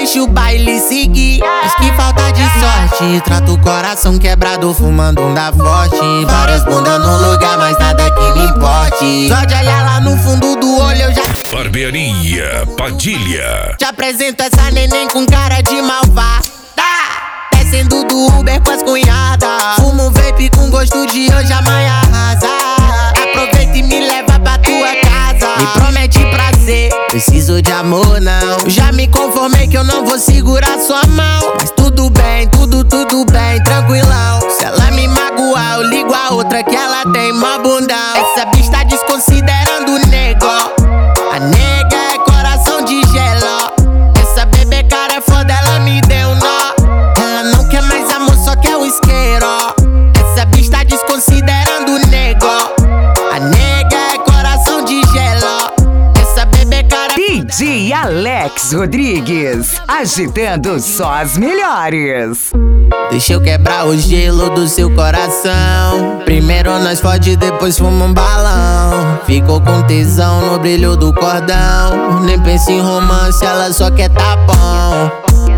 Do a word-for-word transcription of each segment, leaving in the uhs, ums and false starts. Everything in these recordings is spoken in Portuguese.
deixa o baile seguir. Diz que falta de sorte, trata o coração quebrado fumando um da forte. Várias bundas no lugar, mas nada que me importe. Só de olhar lá no fundo do olho eu já... Barbearia Padilha. Te apresento essa neném com cara de malvada, descendo do Uber com as cunhadas. Fumo um vape com gosto de hoje, amanhã arrasa. Aproveita e me leva pra tua casa. Me promete prazer, preciso de amor não. Já me conformei que eu não vou segurar sua mão. Mas tudo bem, tudo, tudo bem, tranquilão. Se ela me magoar, eu ligo a outra que ela tem mó bundão. Essa bicha tá desconsiderando o nego. A nega é coração de gelo. Essa bebê cara é foda, ela me deu nó. Ela não quer mais amor, só quer o isqueiro. Essa bicha tá desconsiderando o nego. A nega é coração de gelo. Essa bebê cara é D J Alex Rodrigues, agitando só as melhores. Deixa eu quebrar o gelo do seu coração. Primeiro nós fode, depois fuma um balão. Ficou com tesão no brilho do cordão. Nem pensa em romance, ela só quer tapão.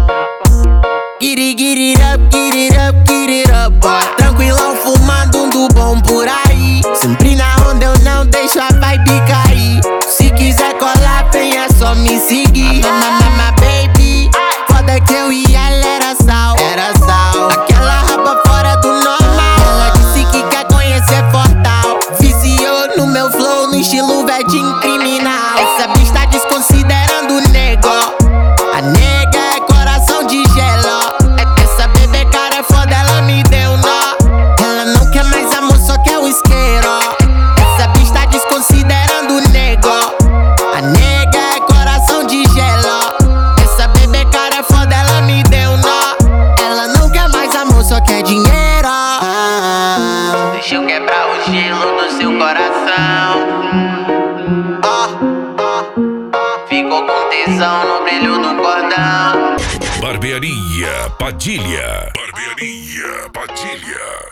Get it, get it up, get it up, get it up, boy. Tranquilão fumando um do bom por aí. Sempre na onda eu não deixo a vibe cair. Se quiser colar, vem, é só me seguir. Mama, baby, foda que eu e ela era sal. Era sal. Aquela raba fora do normal. Ela disse que quer conhecer Fortal. Viciou no meu flow, no estilo vedinho criminal. Essa bicha tá desconsiderando o nego. A nega é coração de gelo. Essa bebê cara é foda, ela me deu nó. Ela não quer mais amor, só quer o isqueiro. Essa bicha tá desconsiderando o nego. A nega é coração de gelo. Essa bebê cara é foda, ela me deu nó. Ela não quer mais amor, só quer dinheiro. Deixa eu quebrar o gelo do seu coração. Oh, oh, ficou com tesão no brilho do cordão. Barbearia Padilha. Barbearia Padilha.